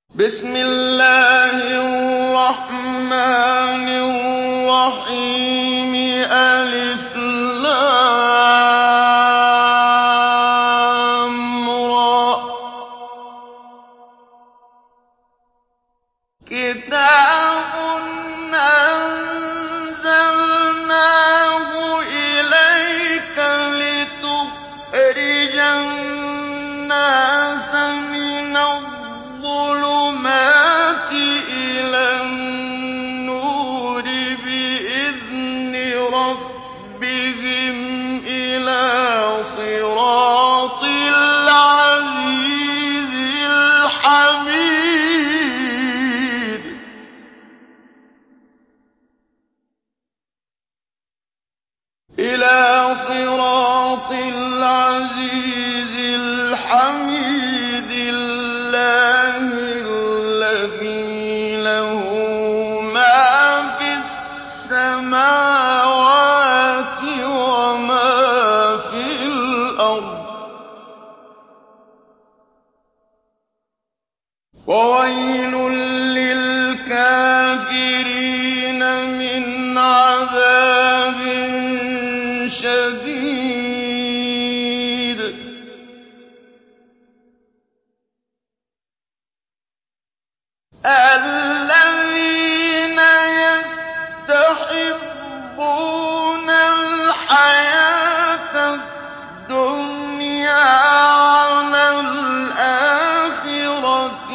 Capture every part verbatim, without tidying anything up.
بسم الله الرحمن الرحيم ألف لام را كتاب أنزلناه إليك لتخرج الناس من الظلمات إلى النور بإذن ربهم إلى صراط العزيز الحميد إلى صراط العزيز الحميد الله الذي له ما في السماوات وما في الأرض وويل للكافرين من عذاب شديد الذين يستحبون الحياة الدنيا على الآخرة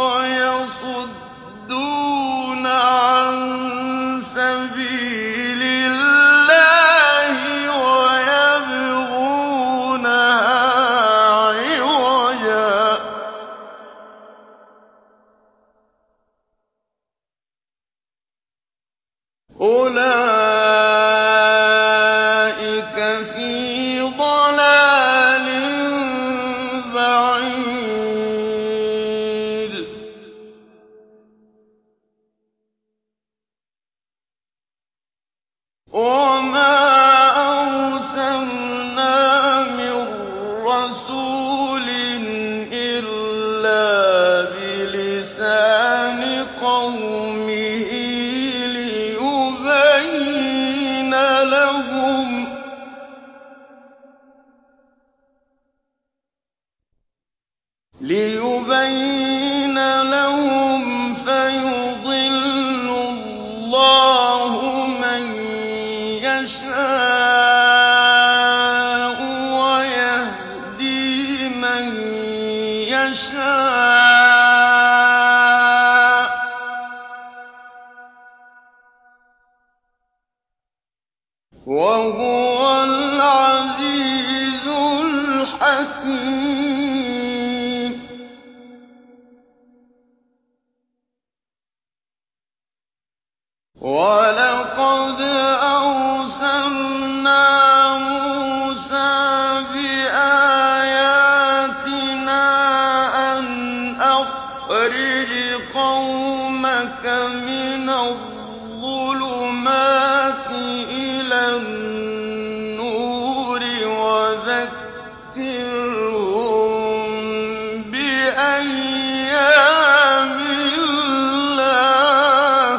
ويصدون عن سبيل الله ويبغونها عوجا أولئك في ضلال بعيد وما أرسلنا من رسول إلا بلسان قومه ليبين لهم ليبين لهم فيضل الله من يشاء ويهدي من يشاء وهو العزيز الحكيم ولقد أرسلنا موسى بآياتنا أن أخرج قومك من الظلمات إلى النور وذكرهم بأيام الله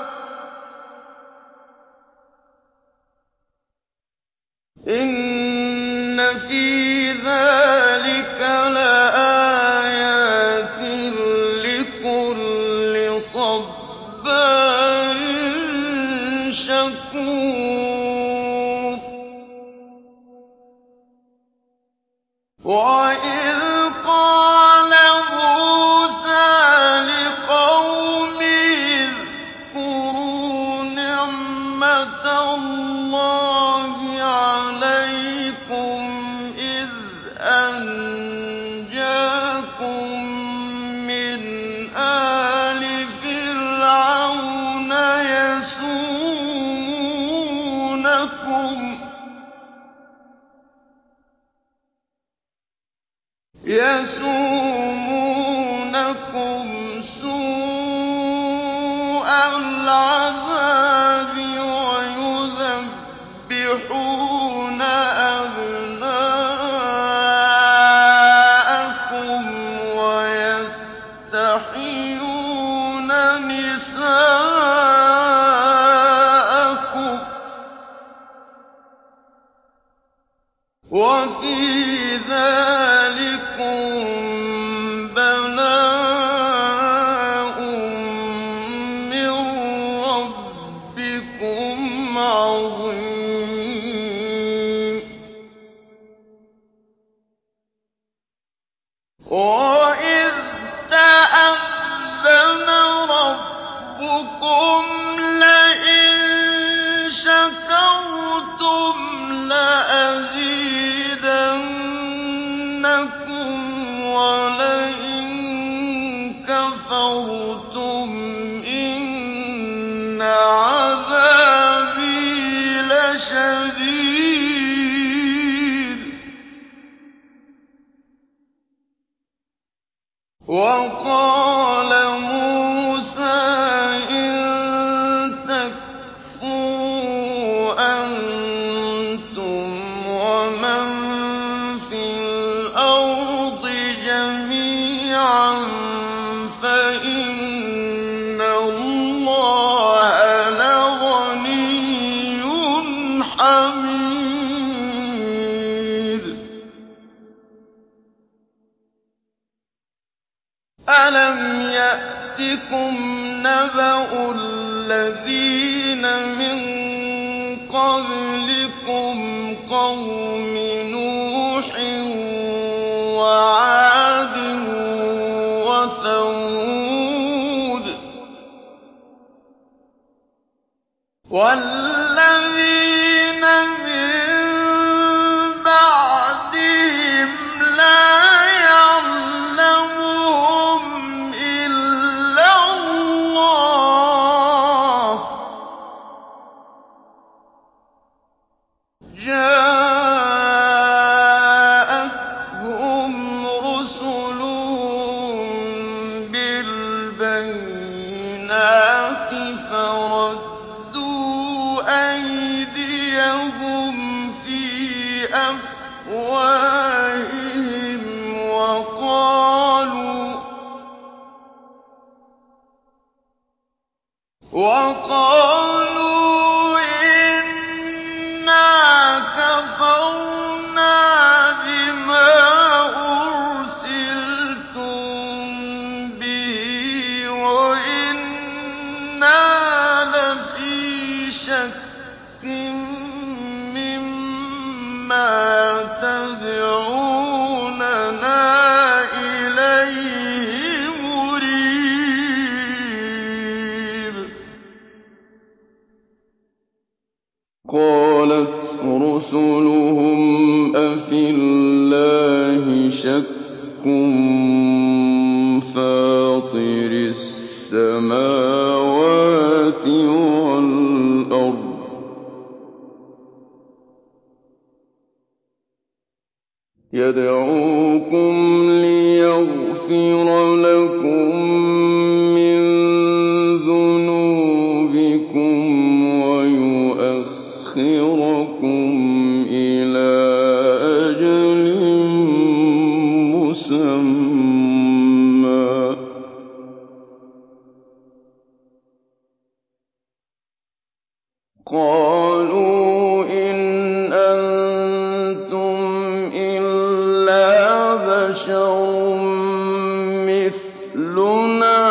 إن في ذلك لآيات لكل صبار شكور وإذ قال موسى لقومه اذكروا نعمة الله عليكم إذ أنجاكم من آل فرعون يسومونكم يسومونكم سوء العذاب ويذبحون أبناءكم ويستحيون تستحيون نساءكم وفي ذلكم بلاء من ربكم عظيم وإذ تأذن ربكم لئن شكرتم لأزيدنكم ولئن كفرتم إن عذابي لشديد وقال موسى إن تكفروا أنتم ومن في الأرض جميعا فإن الله لغني حميد ألم يأتكم نبأ الذين من قبلكم قوم نوح وعاد وثمود والذين من بعدهم لا يعلمهم إلا الله جاءتهم رسلهم بالبينات فردوا أيديهم في أفواههم وقالوا وقالوا إنا كفرنا بما أرسلتم به وإنا لفي شك مما تدعوننا إليه مريب قالت رسلهم أفي الله شك فاطر السماوات والأرض يدعوكم ليغفر لكم من ذنوبكم ويؤخركم إلى أجل مسمى قالوا إن أنتم إلا بشر مثلنا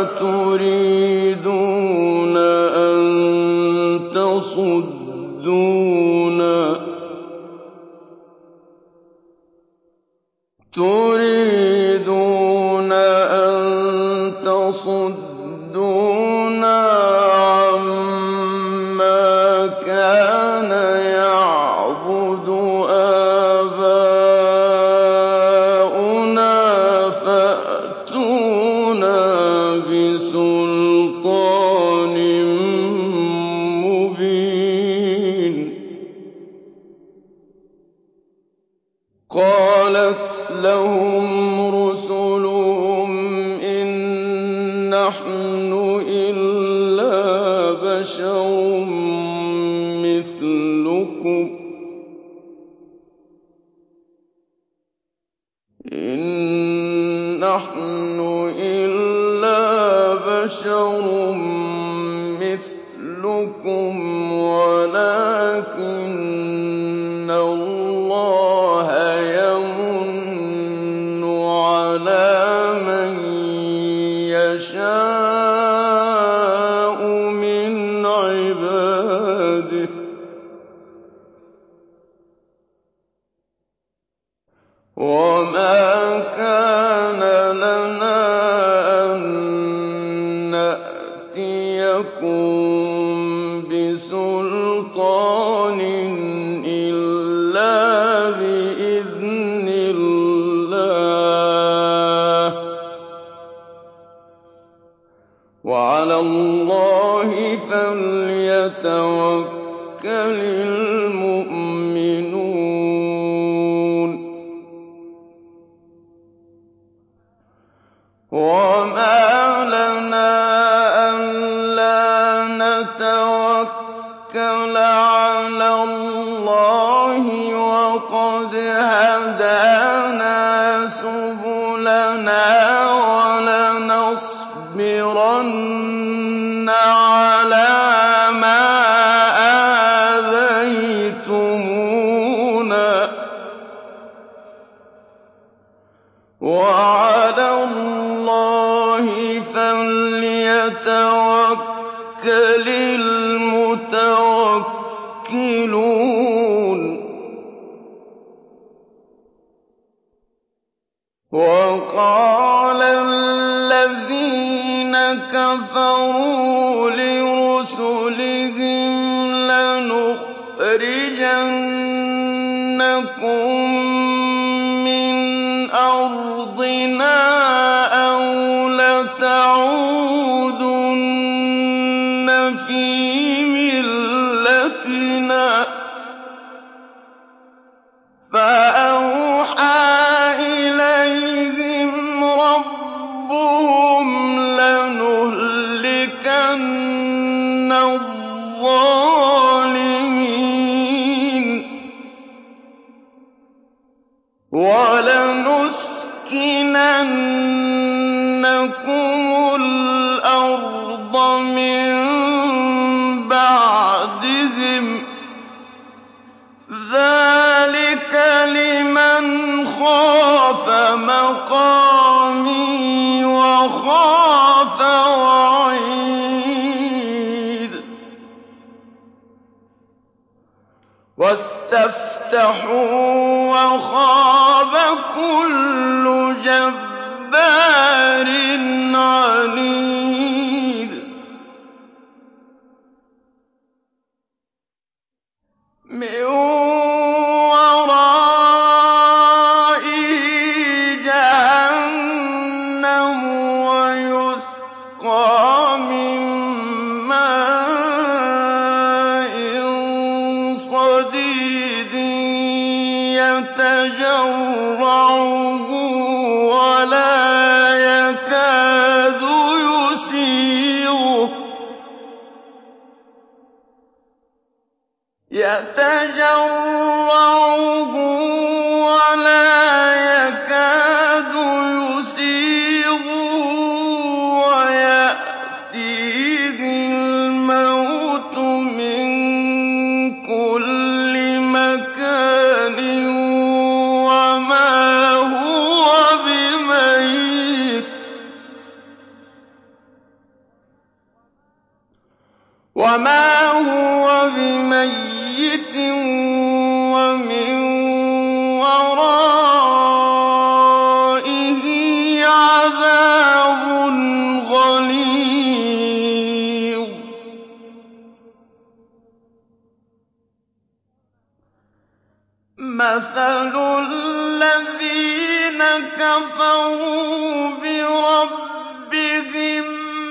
تريدون أن تصدونا تريدون أن تصدونا عما كان يعبد آباؤنا فأتونا بسلطان مبين قالت لهم رسلهم إن نحن إلا بشر مثلكم إن نحن إلا بَشَرٌ مِّثْلُكُمْ وَلَٰكِنَّ اللَّهَ يَمُنُّ عَلَىٰ مَن يَشَاءُ مِنْ عِبَادِهِ ۖ وَمَا كَانَ لَنَا أَن نَّأْتِيَكُم بِسُلْطَانٍ إِلَّا بِإِذْنِ اللَّهِ ۚ وَعَلَى اللَّهِ فَلْيَتَوَكَّلِ الْمُؤْمِنُونَ. وَمَا لَنَا أَلَّا نَتَوَكَّلَ عَلَى اللَّهِ وَقَدْ هَدَانَا سُبُلَنَا وَلَنَصْبِرَنَّ عَلَىٰ مَا آذَيْتُمُونَا ۚ وَعَلَى اللَّهِ فَلْيَتَوَكَّلِ الْمُتَوَكِّلُونَ. وَقَالَ الَّذِينَ كَفَرُوا لِرُسُلِهِمْ لَنُخْرِجَنَّكُم مِّنْ أَرْضِنَا أَوْ لَتَعُودُنَّ فِي مِلَّتِنَا ۖ فَأَوْحَىٰ إِلَيْهِمْ رَبُّهُمْ لَنُهْلِكَنَّ الظَّالِمِينَ وَلَنُسْكِنَنَّكُمُ الْأَرْضَ مِن بَعْدِهِمْ ۚ ذَٰلِكَ لِمَنْ خَافَ مَقَامِي وَخَافَ وَعِيدِ. وَاسْتَفْتَحُوا وَخَابَ كُلُّ جَبَّارٍ عَنِيدٍ. مِّن وَرَائِهِ جَهَنَّمُ وَيُسْقَىٰ مِن مَّاءٍ صَدِيدٍ يَتَجَرَّعُهُ وَلَا يَكَادُ يُسِيغُهُ يَتَجَرَّعُهُ وَلَا يَكَادُ يُسِيغُهُ وَيَأْتِيهِ الْمَوْتُ مِن كُلِّ مَكَانٍ وَمَا هُوَ بِمَيِّتٍ وَمَا هُوَ بِمَيِّتٍ وَمِن وَرَائِهِ عَذَابٌ غَلِيظٌ. مَثَلُ الَّذِينَ كَفَرُوا بِرَبِّهِمْ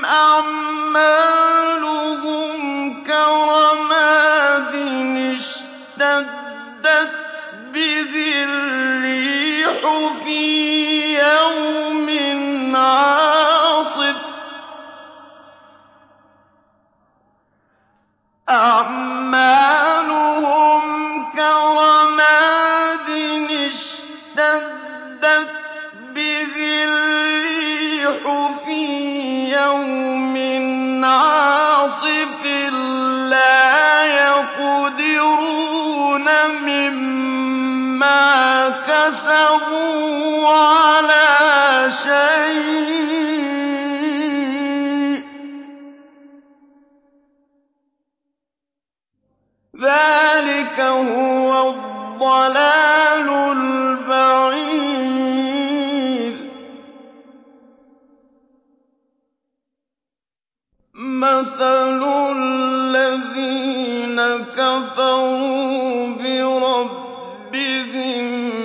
أَعْمَالُهُمْ كَرَمَادٍ اشْتَدَّتْ بِهِ الرِّيحُ فِي يَوْمٍ عَاصِفٍ أَعْمَالُهُمْ كَرَمَادٍ اشْتَدَّتْ بِهِ الرِّيحُ فِي يَوْمٍ هُوَ الضَّلَالُ الْبَعِيدُ مَثَلُ الَّذِينَ كَفَرُوا بِرَبِّهِمْ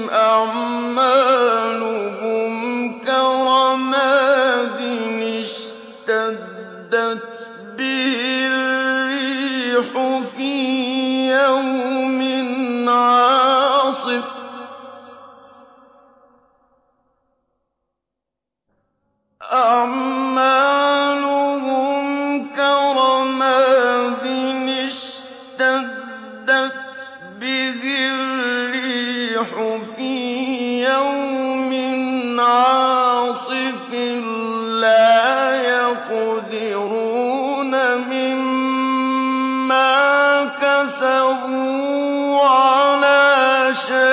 أَعْمَالُهُمْ كَرَمَادٍ اشْتَدَّتْ بِهِ الرِّيحُ فِي يَوْمٍ عَاصِفٍ أَعْمَالُهُمْ كَرَمَادٍ اشْتَدَّتْ بِهِ الرِّيحُ فِي يَوْمٍ عَاصِفٍ لَّا يَقْدِرُونَ مِمَّا كَسَبُوا عَلَىٰ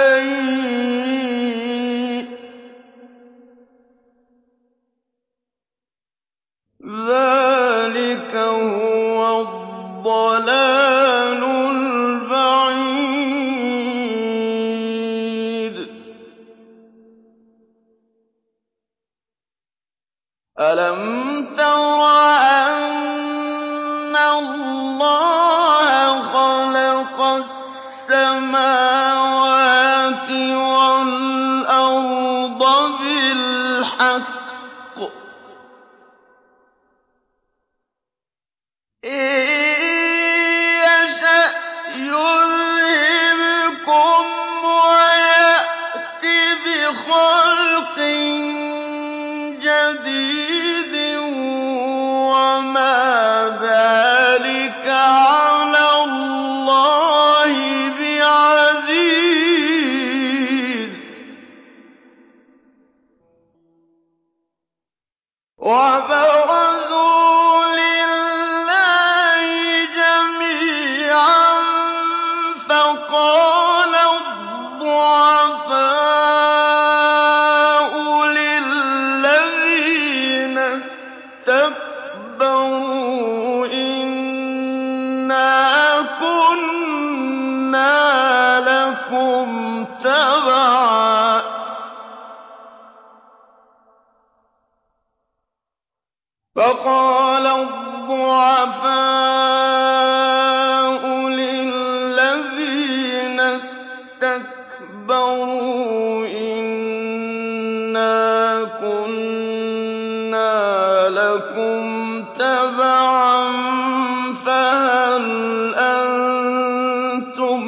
شَيْءٍ ۚ ذَٰلِكَ هُوَ الضَّلَالُ الْبَعِيدُ أَلَمْ تَرَ أَنَّ اللَّهَ خَلَقَ السَّمَاوَاتِ وَالْأَرْضَ بِالْحَقِّ ۚ إِن يَشَأْ يُذْهِبْكُمْ وَيَأْتِ بِخَلْقٍ جَدِيدٍ ۚ وَمَا ذَٰلِكَ عَلَى اللَّهِ بِعَزِيزٍ وَبَرَزُوا لِلَّهِ جَمِيعًا فَقَالَ الضُّعَفَاءُ لِلَّذِينَ اسْتَكْبَرُوا إِنَّا كُنَّا لَكُمْ تَبَعًا فَقَالَ الضُّعَفَاءُ لِلَّذِينَ اسْتَكْبَرُوا إِنَّا كُنَّا لَكُمْ تَبَعًا فَهَلْ أَنتُم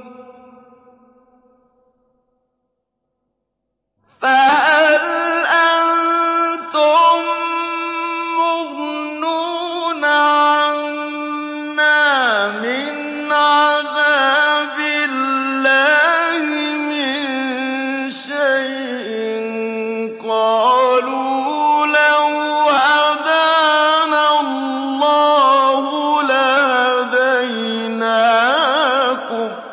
فَهَلْ أَنتُم مُّغْنُونَ عَنَّا مِنْ عَذَابِ اللَّهِ مِن شَيْءٍ ۚ قَالُوا لَوْ هَدَانَا اللَّهُ لَهَدَيْنَاكُمْ ۖ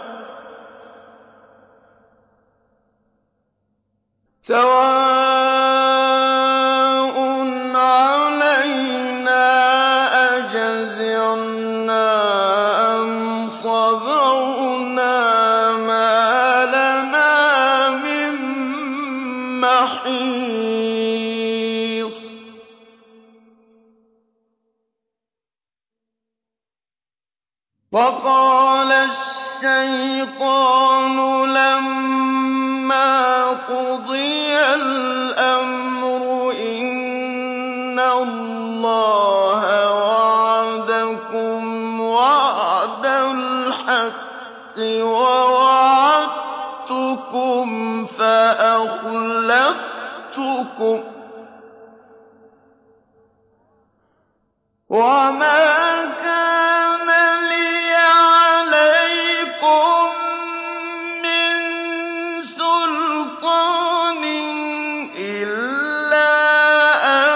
سَوَاءٌ عَلَيْنَا أَجَزِعْنَا أَمْ صَبَرْنَا مَا لَنَا مِن مَّحِيصٍ وَقَالَ الشَّيْطَانُ لَمَّا قُضِيَ الْأَمْرُ إِنَّ اللَّهَ وَعَدَكُمْ وَعْدَ الْحَقِّ وَوَعَدتُّكُمْ فَأَخْلَفْتُكُمْ ۖ وَمَا كَانَ لِيَ عَلَيْكُم مِّن سُلْطَانٍ إِلَّا أَن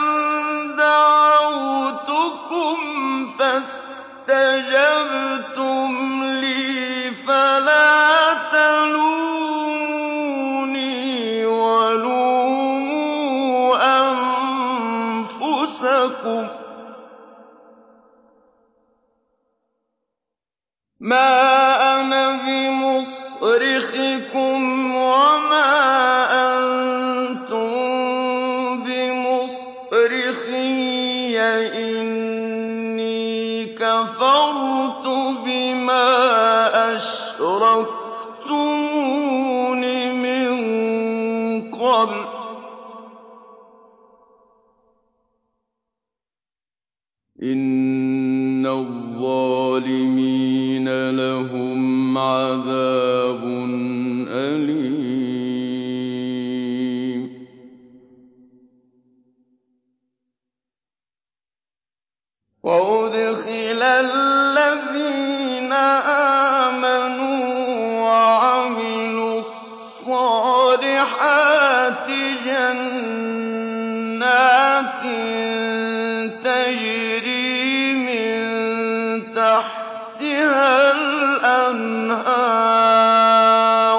دَعَوْتُكُمْ فَاسْتَجَبْتُمْ لِي فَلَا تَلُومُونِي وَلُومُوا أَنفُسَكُم ۖ مَّا أَنَا شيخي إني كفرت بما أشركتمون من قبل إن الظالمين لهم عذاب أليم. وأدخل الذين آمنوا وعملوا الصالحات جنات تجري من تحتها الأنهار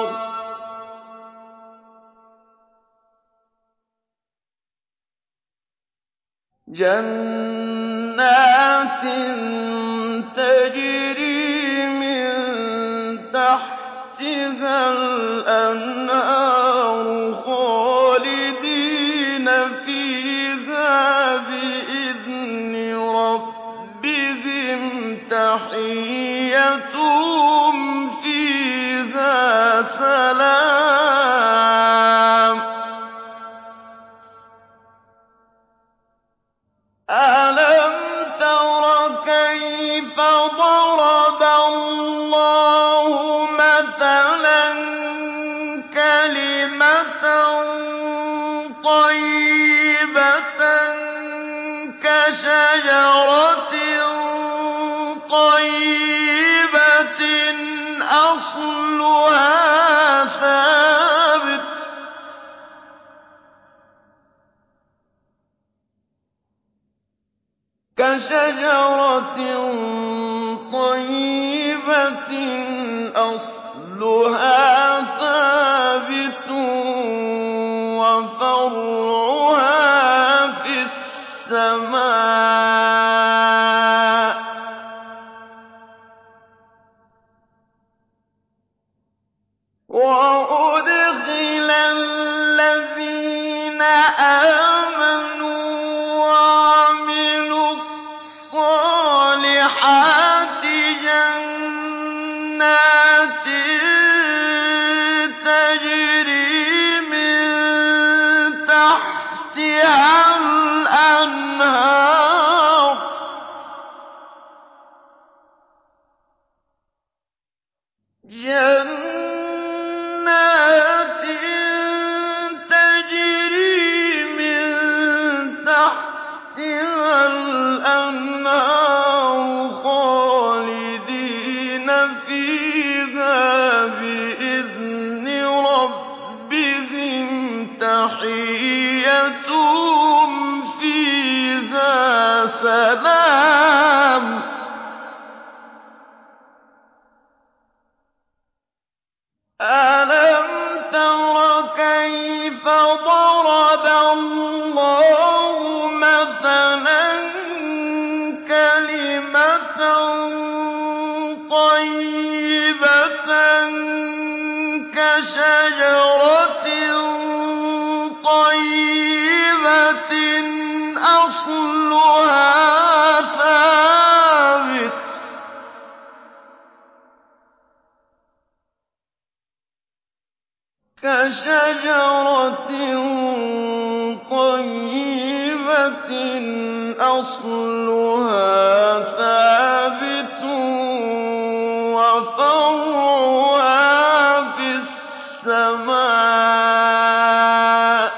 جنات تجري من تحتها الأنهار خالدين فيها بإذن ربهم تحيتهم فيها سلام. أَلَمْ تَرَ كَيْفَ ضَرَبَ اللَّهُ مَثَلًا كَلِمَةً طَيِّبَةً كَشَجَرَةٍ طَيِّبَةٍ أَصْلُهَا ثَابِتٌ كشجرة طيبة أصلها ثابت وفرعها في السماء. وأدخل الذين آمنوا وعملوا الصالحات جنات تجري من تحتها الأنهار جنات تجري من تحتها الأنهار خالدين فيها بإذن ربهم تحيتهم فيها سلام. أَلَمْ تَرَ كَيْفَ ضَرَبَ اللَّهُ مَثَلًا كَلِمَةً طَيِّبَةً كَشَجَرَةٍ طَيِّبَةٍ أَصْلُهَا ثَابِتٌ كشجرة طيبة أصلها ثابت وفرعها في السماء.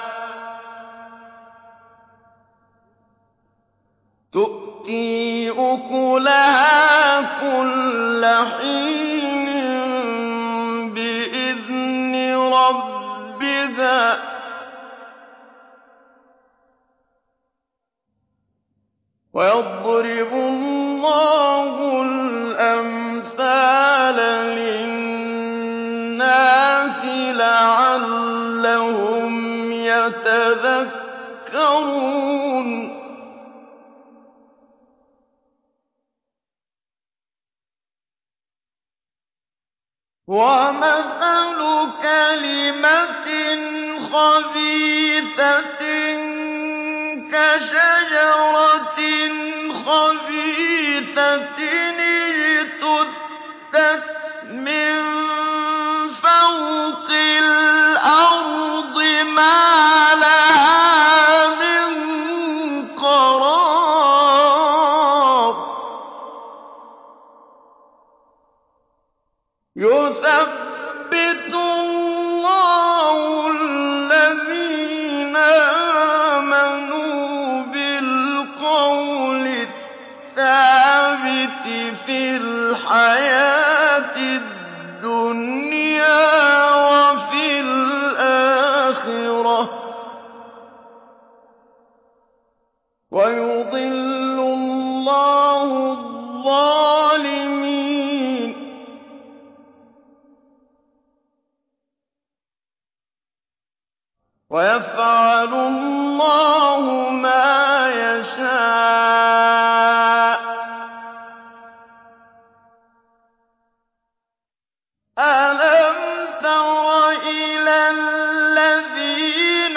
تؤتي أكلها كل حين بإذن ربها ويضرب الله الأمثال للناس لعلهم يتذكرون. ومثل كلمة خبيثة كَشَجَرَةٍ خَبِيثَةٍ اجْتُثَّتْ مِن فَوْقِ الْأَرْضِ مَا لَهَا مِن قَرَارٍ يُثَبِّتُ اللَّهُ الَّذِينَ آمَنُوا بِالْقَوْلِ الثَّابِتِ فِي الْحَيَاةِ الدُّنْيَا وَفِي الْآخِرَةِ ۖ وَيُضِلُّ اللَّهُ الظَّالِمِينَ وَيَفْعَلُ اللَّهُ مَا يَشَاءُ ۚ أَلَمْ تَرَ إِلَى الَّذِينَ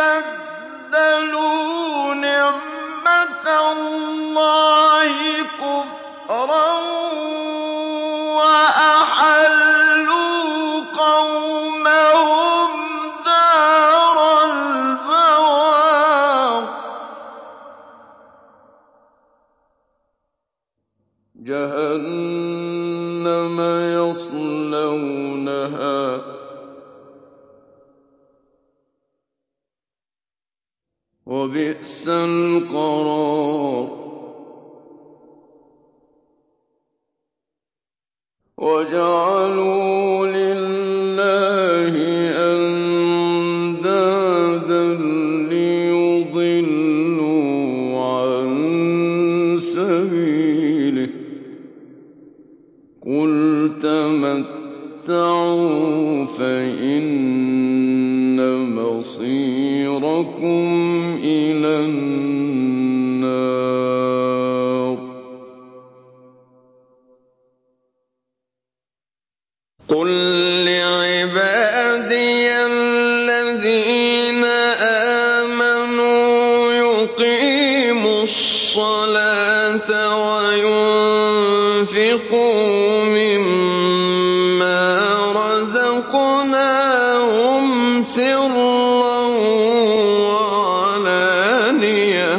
بَدَّلُوا نِعْمَتَ اللَّهِ كُفْرًا وَأَحَلُّوا قَوْمَهُمْ دَارَ الْبَوَارِ جَهَنَّمَ يَصْلَوْنَهَا وَبِئْسَ الْقَرَارُ وَجَعَلُوا لِلَّهِ أَندَادًا لِّيُضِلُّوا عَن سَبِيلِهِ ۗ قُلْ تَمَتَّعُوا فَإِنَّ مَصِيرَكُمْ إِلَى النَّارِ قُل لِّعِبَادِيَ الَّذِينَ آمَنُوا يُقِيمُوا الصَّلَاةَ وَيُنفِقُوا مِمَّا رَزَقْنَاهُمْ سِرًّا وَعَلَانِيَةً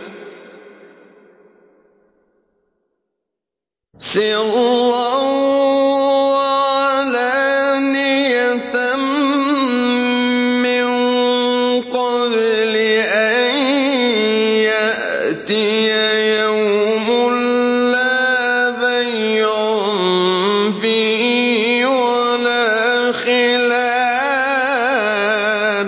مِّن قَبْلِ أَن يَأْتِيَ يَوْمٌ لَّا بَيْعٌ فِيهِ وَلَا خِلَالٌ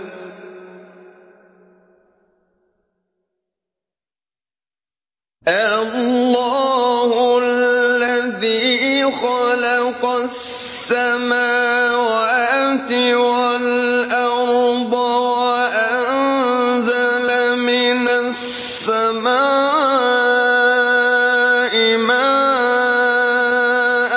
اللَّهُ الَّذِي خَلَقَ السَّمَاوَاتِ وَالْأَرْضَ وَأَنزَلَ مِنَ السَّمَاءِ مَاءً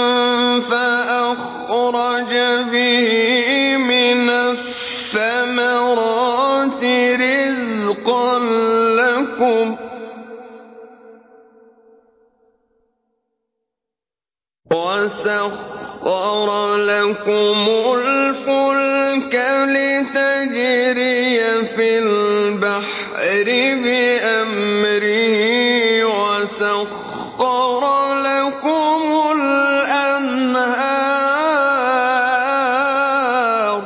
فَأَخْرَجَ بِهِ مِنَ الثَّمَرَاتِ رِزْقًا لَّكُمْ ۖ وَسَخَّرَ لَكُمُ الْفُلْكَ لِتَجْرِيَ فِي الْبَحْرِ بِأَمْرِهِ وَسَخَّرَ لَكُمُ الْأَنْهَارَ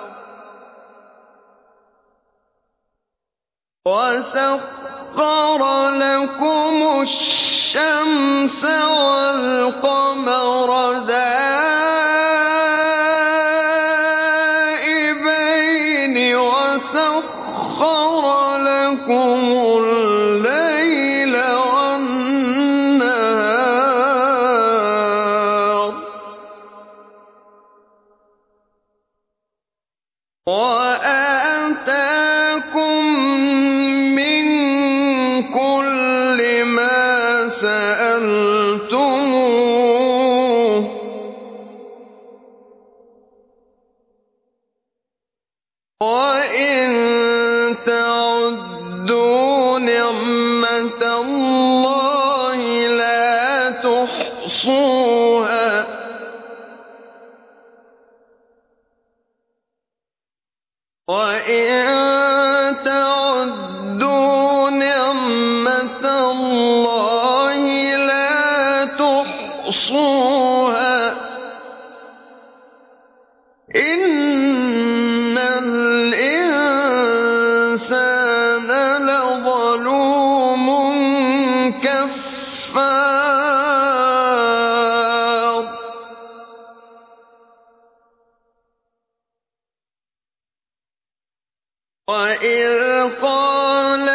وَسَخَّرَ لَكُمُ الشَّمْسَ وَالْقَمَرَ دَائِبَيْنِ وَسَخَّرَ لَكُمُ اللَّيْلَ وَالنَّهَارَ وَآتَاكُم مِّن كُلِّ مَا سَأَلْتُمُوهُ ۚ وَإِن تَعُدُّوا نِعْمَتَ اللَّهِ لَا تُحْصُوهَا وَإِن تَعُدُّوا نِعْمَتَ اللَّهِ لَا تُحْصُوهَا إِنَّ الْإِنسَانَ لَظَلُومٌ كَفَّارٌ وَإِذْ قَالَ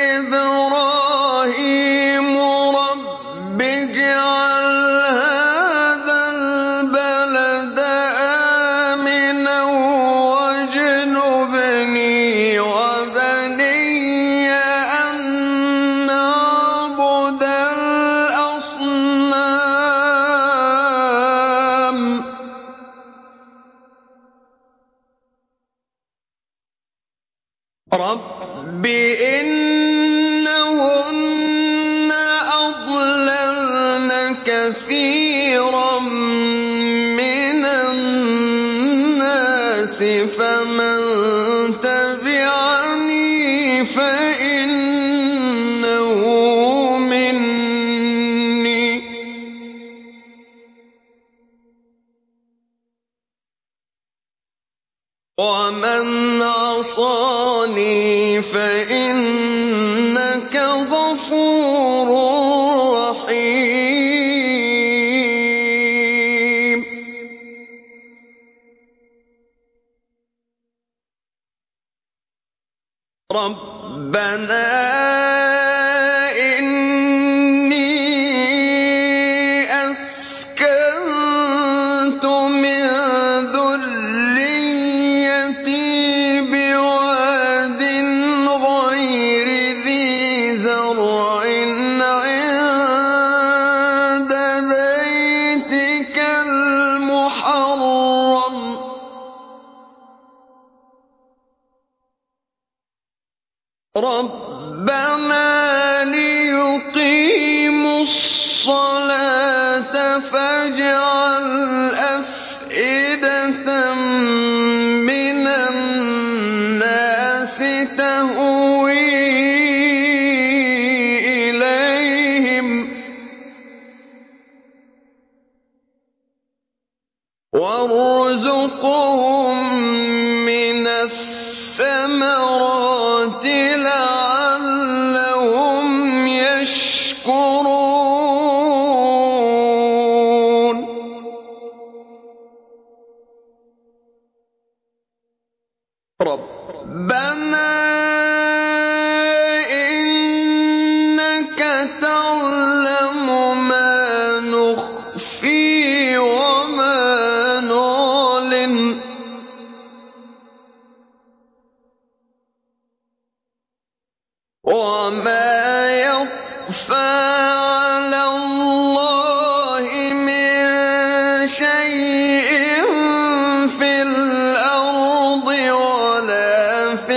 إِبْرَاهِيمُ رَبِّ اجْعَلْ هَٰذَا الْبَلَدَ آمِنًا وَاجْنُبْنِي وَبَنِيَّ أَن نَّعْبُدَ الْأَصْنَامَ رَبِّ إِنَّهُنَّ أَضْلَلْنَ كَثِيرًا مِّنَ النَّاسِ فَمَن تَبِعَنِي فَإِنَّهُ مِنِّي وَمَنْ عَصَانِي فَإِنَّكَ غَفُورٌ رَّحِيمٌ رَبَّنَا إِنِّي أَسْكَنتُ مِن ذُرِّيَّتِي بِوَادٍ غَيْرِ ذِي زَرْعٍ عِندَ بَيْتِكَ الْمُحَرَّمِ رَبَّنَا لِيُقِيمُوا الصَّلَاةَ فَاجْعَلْ أَفْئِدَةً مِّنَ النَّاسِ تَهْوِي إِلَيْهِمْ وَارْزُقْهُم مِّنَ الثَّمَرَاتِ لَعَلَّهُمْ يَشْكُرُونَ رَبَّنَا إِنَّكَ تَعْلَمُ مَا نُخْفِي وَمَا نُعْلِنُ وَمَا يَخْفَىٰ عَلَى اللَّهِ مِن شَيْءٍ فِي الْأَرْضِ وَلَا فِي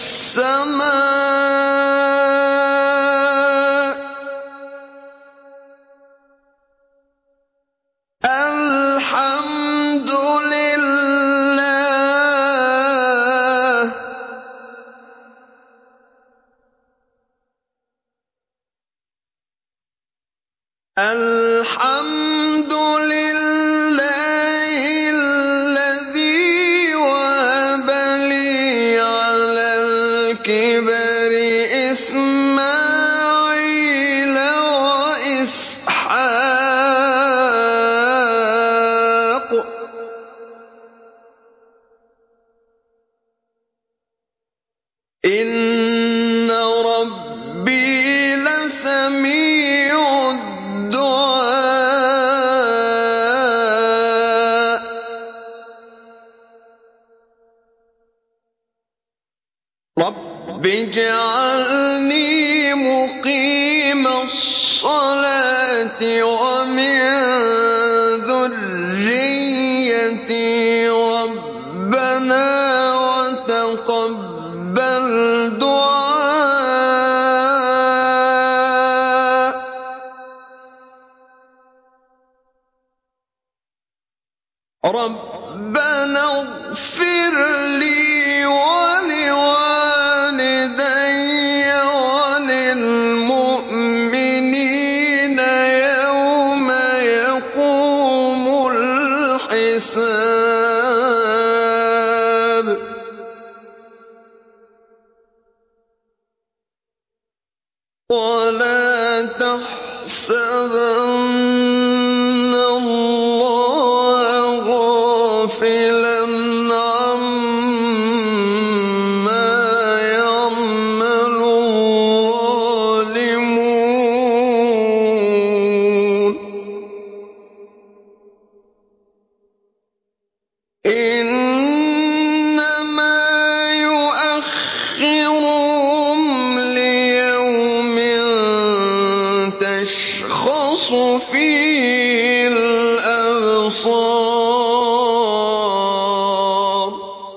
السَّمَاءِ الْحَمْدُ لِلَّهِ الْحَمْدُ لِلَّهِ الَّذِي وَهَبَ لِي عَلَى الْكِبَرِ إِسْمَاعِيلَ وَإِسْحَاقَ إِنَّ رَبِّي لَسَمِيعُ الدُّعَاءِ رَبِّ اجْعَلْنِي مُقِيمَ الصَّلَاةِ وَمِن ذُرِّيَّتِي رَبَّنَا وَتَقَبَّلْ دُعَاءِ رَبَّنَا اغْفِرْ لِي وَلِوَالِدَيَّ وَلِلْمُؤْمِنِينَ يَوْمَ يَقُومُ الْحِسَابُ وَلَا تَحْسَبَنَّ اللَّهَ غَافِلًا عَمَّا يَعْمَلُ الظَّالِمُونَ ۚ إِنَّمَا يُؤَخِّرُهُمْ لِيَوْمٍ تَشْخَصُ فِيهِ الْأَبْصَارُ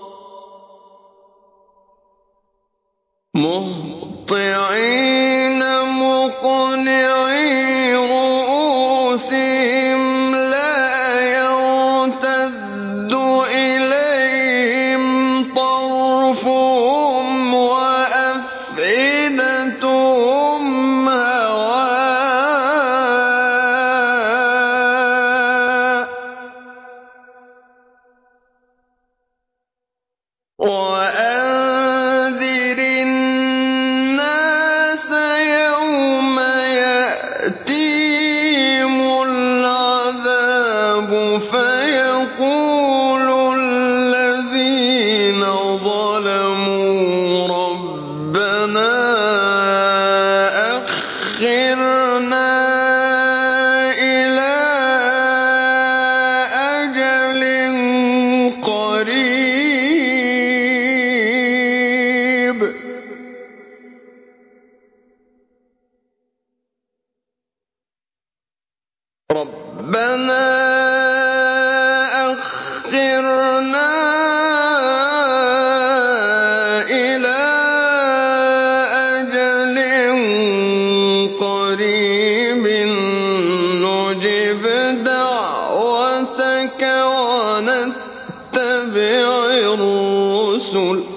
مُهْطِعِينَ مُقْنِعِي رُءُوسِهِمْ لَا يَرْتَدُّ إِلَيْهِمْ طَرْفُهُمْ وَأَفْئِدَتُهُمْ هَوَاءٌ وَأَنذِرِ النَّاسَ يَوْمَ يَأْتِيهِمُ الْعَذَابُ فَيَقُولُ الَّذِينَ ظَلَمُوا رَبَّنَا أَخِّرْنَا إِلَىٰ أَجَلٍ قَرِيبٍ رَبَّنَا أَخِّرْنَا إِلَىٰ أَجَلٍ قَرِيبٍ نُّجِبْ دَعْوَتَكَ وَنَتَّبِعِ الرُّسُلَ ۗ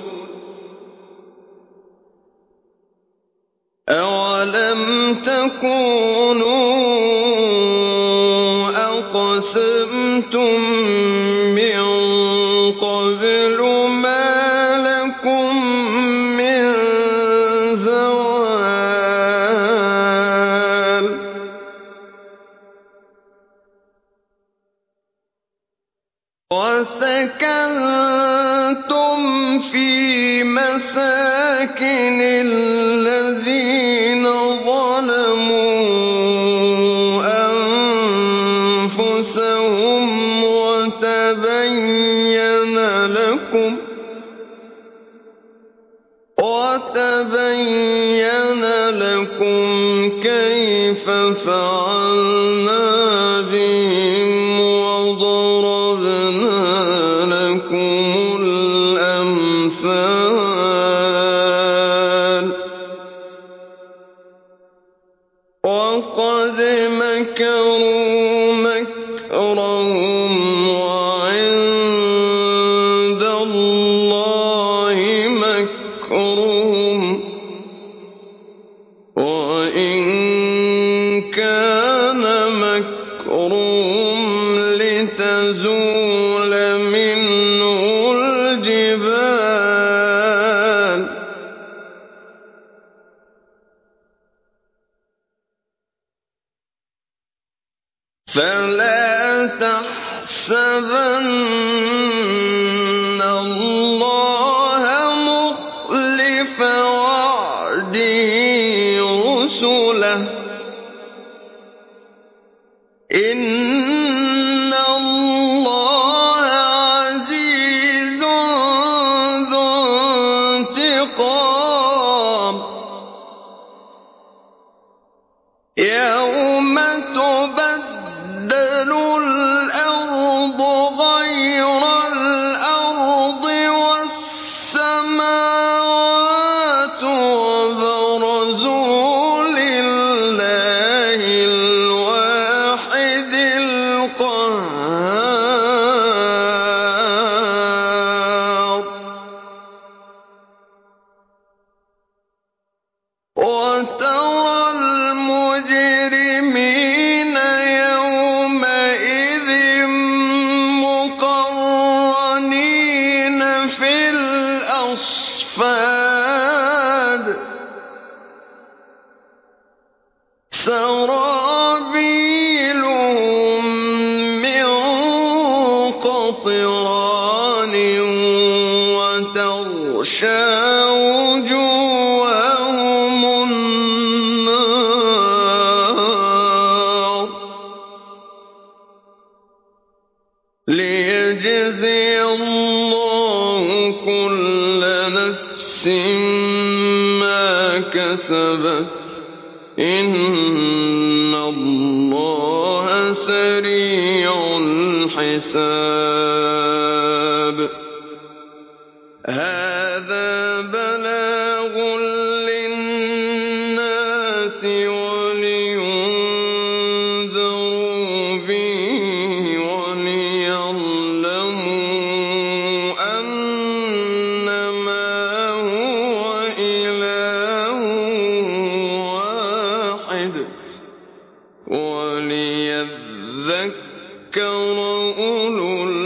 أَوَلَمْ تَكُونُوا أَقْسَمْتُم مِّن قَبْلُ مَا لَكُم مِّن زَوَالٍ وَسَكَنتُمْ فِي مَسَاكِنِ الَّذِينَ ظَلَمُوا أَنفُسَهُمْ وَتَبَيَّنَ لَكُمْ كَيْفَ فَعَلْنَا بِهِمْ وَضَرَبْنَا لَكُمُ الْأَمْثَالَ وَقَدْ مَكَرُوا مَكْرَهُمْ وَعِندَ اللَّهِ مَكْرُهُمْ وَإِن كَانَ مَكْرُهُمْ لِتَزُولَ مِنْهُ الْجِبَالُ فَلَا تَحْسَبَنَّ اللَّهَ مُخْلِفَ وَعْدِهِ رُسُلَهُ ۗ إِنَّ اللَّهَ عَزِيزٌ ذُو انتِقَامٍ يَوْمَ تُبَدَّلُ الْأَرْضُ غَيْرَ الْأَرْضِ وَالسَّمَاوَاتُ وَبَرَزُوا لِلَّهِ الْوَاحِدِ الْقَهَّارِ سرابيلهم من قطران وتغشى وجوههم النار ليجزي الله كل نفس ما كسبت إن الله سريع الحساب هذا بلاغ للناس ولينذروا به وليعلموا أنما هو إله واحد وليذكر أولو